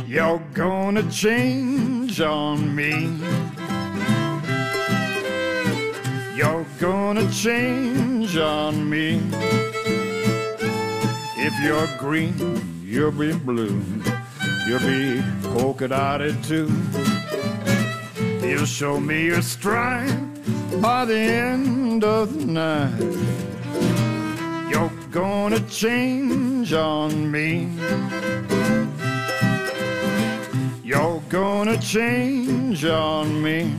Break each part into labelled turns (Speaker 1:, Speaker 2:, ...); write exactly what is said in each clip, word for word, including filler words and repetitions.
Speaker 1: You're gonna change on me. You're gonna change on me. If you're green, you'll be blue. You'll be polka dotted too. You'll show me your stride by the end of the night. You're gonna change on me. You're gonna change on me.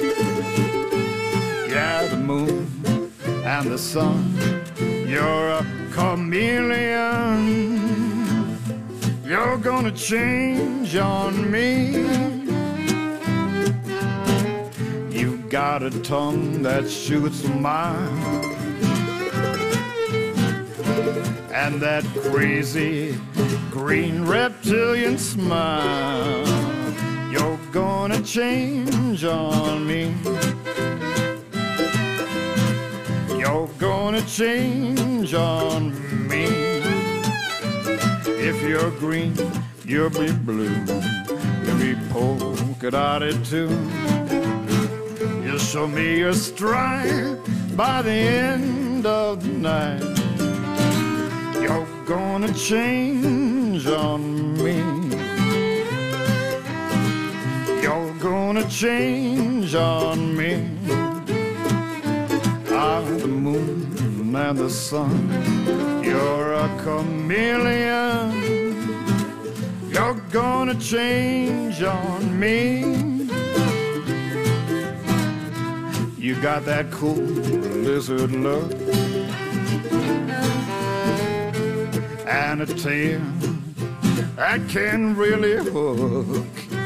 Speaker 1: Yeah, the moon and the sun, you're a chameleon. You're gonna change on me. You got a tongue that shoots a mile, and that crazy green reptilian smile. You're gonna change on me. You're gonna change on me. If you're green, you'll be blue. You'll be polka dotted too. You'll show me your stride by the end of the night. You're gonna change on me. You're gonna change on me. Ah, the moon and the sun, you're a chameleon. You're gonna change on me. You got that cool lizard look and a tail that can really hook.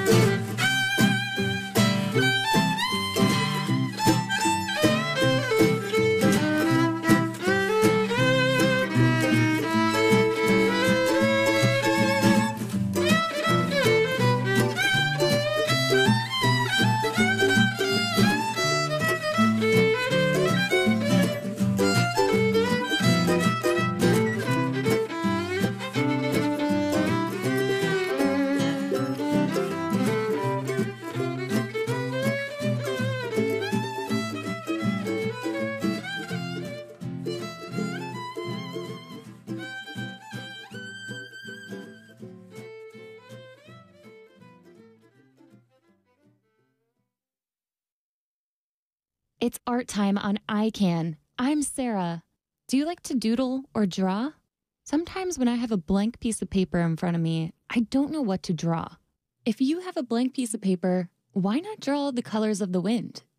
Speaker 2: It's art time on I CAN. I'm Sarah. Do you like to doodle or draw? Sometimes when I have a blank piece of paper in front of me, I don't know what to draw. If you have a blank piece of paper, why not draw the colors of the wind?